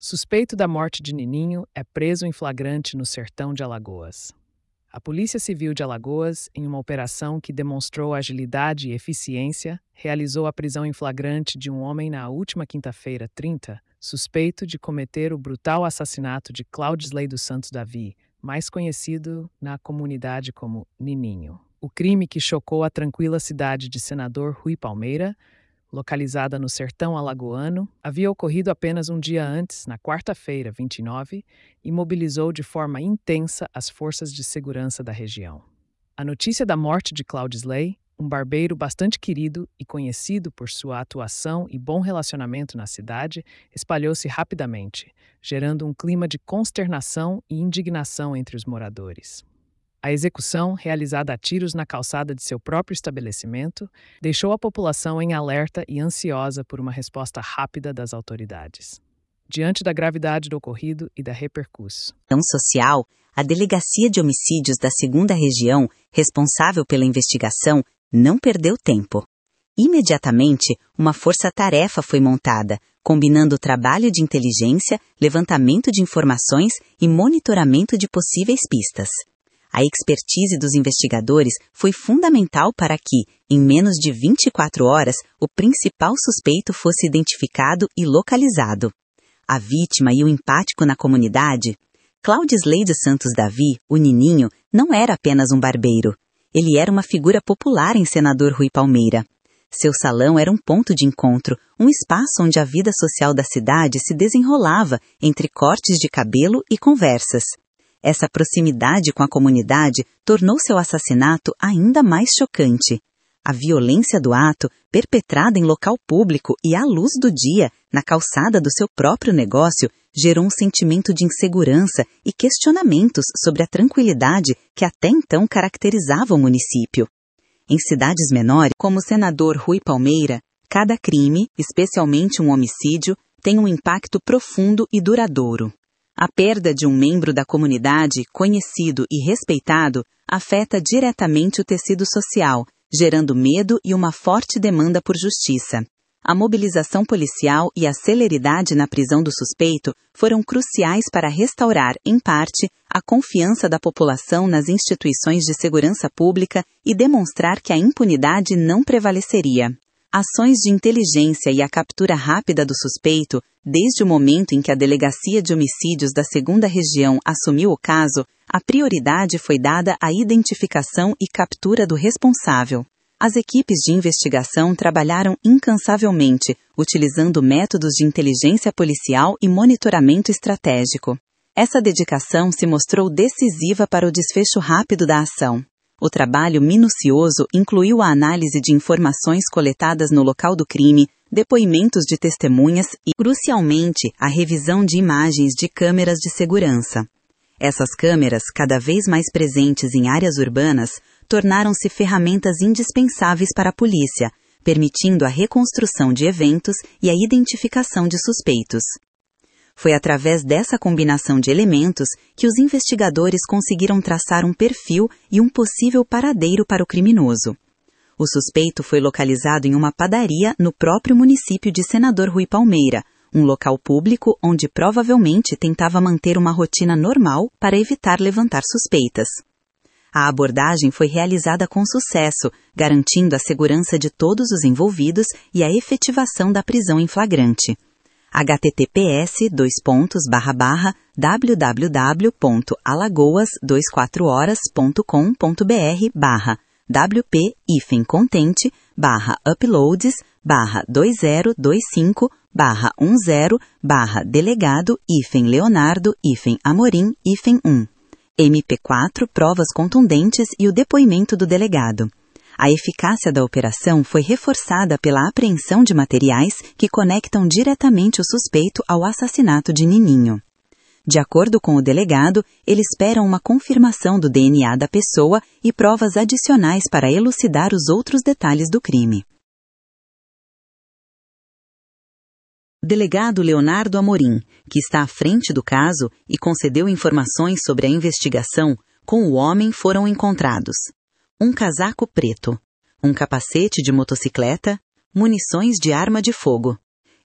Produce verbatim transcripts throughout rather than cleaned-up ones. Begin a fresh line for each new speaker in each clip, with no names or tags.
Suspeito da morte de Nininho é preso em flagrante no sertão de Alagoas. A Polícia Civil de Alagoas, em uma operação que demonstrou agilidade e eficiência, realizou a prisão em flagrante de um homem na última quinta-feira, trinta, suspeito de cometer o brutal assassinato de Claudisley dos Santos Davi, mais conhecido na comunidade como Nininho. O crime que chocou a tranquila cidade de Senador Rui Palmeira, localizada no sertão alagoano, havia ocorrido apenas um dia antes, na quarta-feira, vinte e nove, e mobilizou de forma intensa as forças de segurança da região. A notícia da morte de Claudisley, um barbeiro bastante querido e conhecido por sua atuação e bom relacionamento na cidade, espalhou-se rapidamente, gerando um clima de consternação e indignação entre os moradores. A execução, realizada a tiros na calçada de seu próprio estabelecimento, deixou a população em alerta e ansiosa por uma resposta rápida das autoridades. Diante da gravidade do ocorrido e da repercussão
social, a Delegacia de Homicídios da segunda Região, responsável pela investigação, não perdeu tempo. Imediatamente, uma força-tarefa foi montada, combinando o trabalho de inteligência, levantamento de informações e monitoramento de possíveis pistas. A expertise dos investigadores foi fundamental para que, em menos de vinte e quatro horas, o principal suspeito fosse identificado e localizado. A vítima e o empático na comunidade. Claudisley dos Santos Davi, o Nininho, não era apenas um barbeiro. Ele era uma figura popular em Senador Rui Palmeira. Seu salão era um ponto de encontro, um espaço onde a vida social da cidade se desenrolava entre cortes de cabelo e conversas. Essa proximidade com a comunidade tornou seu assassinato ainda mais chocante. A violência do ato, perpetrada em local público e à luz do dia, na calçada do seu próprio negócio, gerou um sentimento de insegurança e questionamentos sobre a tranquilidade que até então caracterizava o município. Em cidades menores, como o Senador Rui Palmeira, cada crime, especialmente um homicídio, tem um impacto profundo e duradouro. A perda de um membro da comunidade, conhecido e respeitado, afeta diretamente o tecido social, gerando medo e uma forte demanda por justiça. A mobilização policial e a celeridade na prisão do suspeito foram cruciais para restaurar, em parte, a confiança da população nas instituições de segurança pública e demonstrar que a impunidade não prevaleceria. Ações de inteligência e a captura rápida do suspeito, desde o momento em que a Delegacia de Homicídios da segunda Região assumiu o caso, a prioridade foi dada à identificação e captura do responsável. As equipes de investigação trabalharam incansavelmente, utilizando métodos de inteligência policial e monitoramento estratégico. Essa dedicação se mostrou decisiva para o desfecho rápido da ação. O trabalho minucioso incluiu a análise de informações coletadas no local do crime, depoimentos de testemunhas e, crucialmente, a revisão de imagens de câmeras de segurança. Essas câmeras, cada vez mais presentes em áreas urbanas, tornaram-se ferramentas indispensáveis para a polícia, permitindo a reconstrução de eventos e a identificação de suspeitos. Foi através dessa combinação de elementos que os investigadores conseguiram traçar um perfil e um possível paradeiro para o criminoso. O suspeito foi localizado em uma padaria no próprio município de Senador Rui Palmeira, um local público onde provavelmente tentava manter uma rotina normal para evitar levantar suspeitas. A abordagem foi realizada com sucesso, garantindo a segurança de todos os envolvidos e a efetivação da prisão em flagrante. https dois pontos barra barra www ponto alagoas vinte e quatro horas ponto com ponto br barra wp hífen contente barra uploads barra dois zero dois cinco barra um zero barra delegado hífen leonardo hífen amorim hífen um M P quatro provas contundentes e o depoimento do delegado. A eficácia da operação foi reforçada pela apreensão de materiais que conectam diretamente o suspeito ao assassinato de Nininho. De acordo com o delegado, eles esperam uma confirmação do D N A da pessoa e provas adicionais para elucidar os outros detalhes do crime. O delegado Leonardo Amorim, que está à frente do caso e concedeu informações sobre a investigação, com o homem foram encontrados um casaco preto, um capacete de motocicleta, munições de arma de fogo.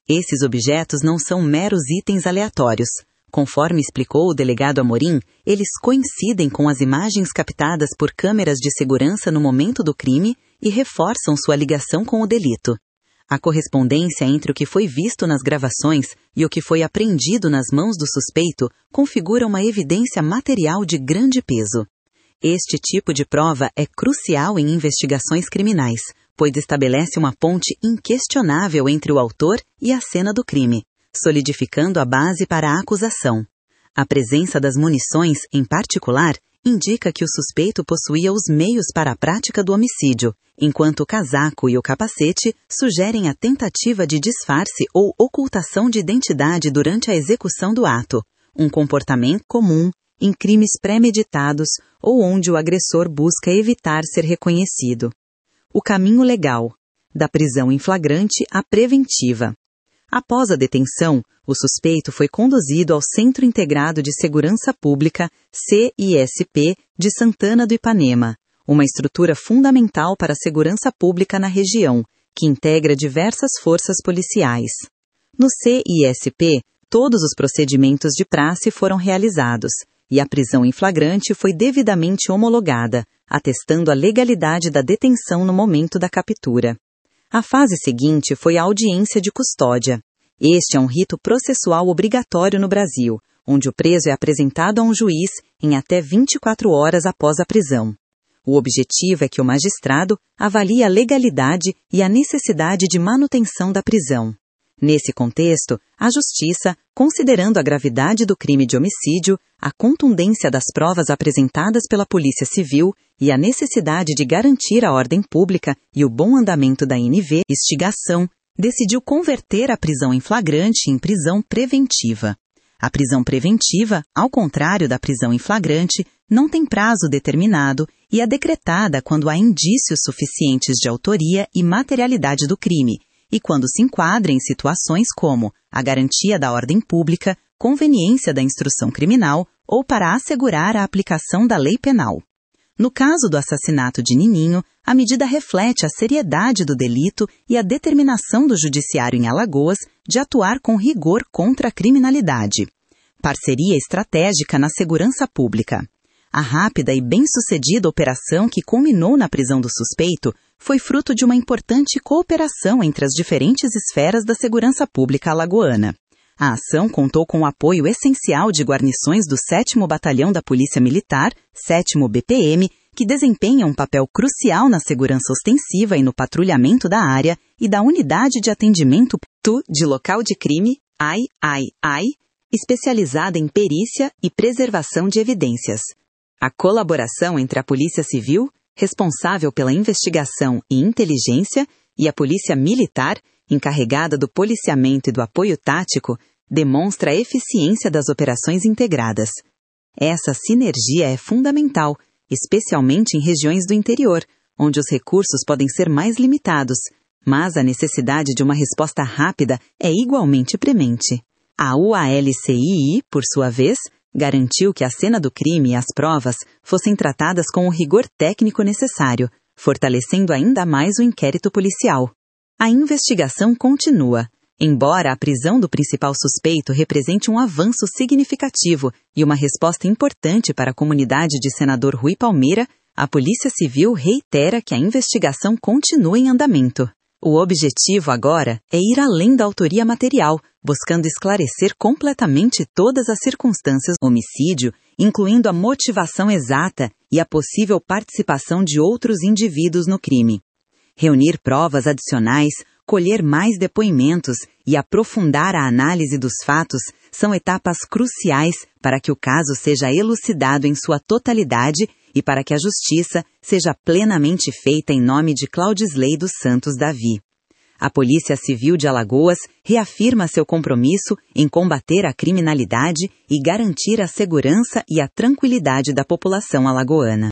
Esses objetos não são meros itens aleatórios. Conforme explicou o delegado Amorim, eles coincidem com as imagens captadas por câmeras de segurança no momento do crime e reforçam sua ligação com o delito. A correspondência entre o que foi visto nas gravações e o que foi apreendido nas mãos do suspeito configura uma evidência material de grande peso. Este tipo de prova é crucial em investigações criminais, pois estabelece uma ponte inquestionável entre o autor e a cena do crime, solidificando a base para a acusação. A presença das munições, em particular, indica que o suspeito possuía os meios para a prática do homicídio, enquanto o casaco e o capacete sugerem a tentativa de disfarce ou ocultação de identidade durante a execução do ato, um comportamento comum em crimes premeditados ou onde o agressor busca evitar ser reconhecido. O caminho legal, da prisão em flagrante à preventiva. Após a detenção, o suspeito foi conduzido ao Centro Integrado de Segurança Pública, C I S P, de Santana do Ipanema, uma estrutura fundamental para a segurança pública na região, que integra diversas forças policiais. No C I S P, todos os procedimentos de praxe foram realizados, e a prisão em flagrante foi devidamente homologada, atestando a legalidade da detenção no momento da captura. A fase seguinte foi a audiência de custódia. Este é um rito processual obrigatório no Brasil, onde o preso é apresentado a um juiz em até vinte e quatro horas após a prisão. O objetivo é que o magistrado avalie a legalidade e a necessidade de manutenção da prisão. Nesse contexto, a Justiça, considerando a gravidade do crime de homicídio, a contundência das provas apresentadas pela Polícia Civil e a necessidade de garantir a ordem pública e o bom andamento da investigação, decidiu converter a prisão em flagrante em prisão preventiva. A prisão preventiva, ao contrário da prisão em flagrante, não tem prazo determinado e é decretada quando há indícios suficientes de autoria e materialidade do crime, e quando se enquadra em situações como a garantia da ordem pública, conveniência da instrução criminal ou para assegurar a aplicação da lei penal. No caso do assassinato de Nininho, a medida reflete a seriedade do delito e a determinação do Judiciário em Alagoas de atuar com rigor contra a criminalidade. Parceria estratégica na segurança pública. A rápida e bem-sucedida operação que culminou na prisão do suspeito foi fruto de uma importante cooperação entre as diferentes esferas da segurança pública alagoana. A ação contou com o apoio essencial de guarnições do sétimo Batalhão da Polícia Militar, sétimo B P M, que desempenham um papel crucial na segurança ostensiva e no patrulhamento da área, e da Unidade de Atendimento de Local de Crime, I I I, especializada em perícia e preservação de evidências. A colaboração entre a Polícia Civil, responsável pela investigação e inteligência, e a Polícia Militar, encarregada do policiamento e do apoio tático, demonstra a eficiência das operações integradas. Essa sinergia é fundamental, especialmente em regiões do interior, onde os recursos podem ser mais limitados, mas a necessidade de uma resposta rápida é igualmente premente. A U A L C I I, por sua vez, garantiu que a cena do crime e as provas fossem tratadas com o rigor técnico necessário, fortalecendo ainda mais o inquérito policial. A investigação continua. Embora a prisão do principal suspeito represente um avanço significativo e uma resposta importante para a comunidade de Senador Rui Palmeira, a Polícia Civil reitera que a investigação continua em andamento. O objetivo agora é ir além da autoria material, buscando esclarecer completamente todas as circunstâncias do homicídio, incluindo a motivação exata e a possível participação de outros indivíduos no crime. Reunir provas adicionais, colher mais depoimentos e aprofundar a análise dos fatos são etapas cruciais para que o caso seja elucidado em sua totalidade e para que a justiça seja plenamente feita em nome de Claudisley dos Santos Davi. A Polícia Civil de Alagoas reafirma seu compromisso em combater a criminalidade e garantir a segurança e a tranquilidade da população alagoana.